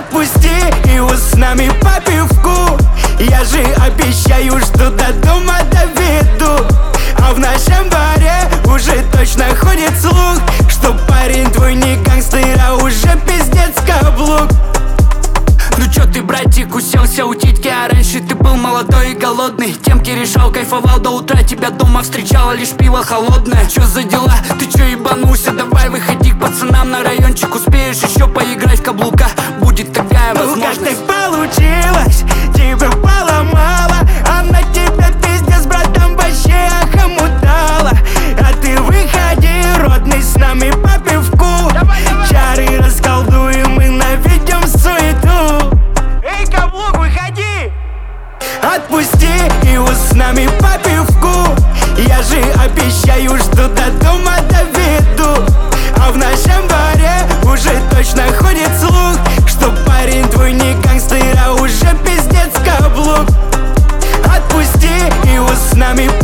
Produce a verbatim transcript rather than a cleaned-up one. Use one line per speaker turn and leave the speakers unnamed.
Отпусти его с нами по пивку. Я же обещаю, что до дома доведу. А в нашем баре уже точно ходит слух, что парень твой не гангстер, а уже пиздец каблук.
Ну чё ты, братик, уселся у титьки, а раньше ты был молодой и голодный. Темки решал, кайфовал до утра, тебя дома встречала лишь пиво холодное. Чё за дела? Ты чё ебанулся? Давай выходи к пацанам на райончик, успеешь еще поиграть в каблука, будет такая возможность.
Ну как так получилось? Тебя поломала, а на тебя пиздец, братан, вообще охомутала. А ты выходи, родный, с нами по пивку. Чары расколдуем и наведем суету. Эй, каблук, выходи! Отпусти его с нами по пивку. Я же обещаю, что до дома доведу. А в нашем баре уже точно ходит слух, что парень твой не гангстер, а уже пиздец каблук. Отпусти его с нами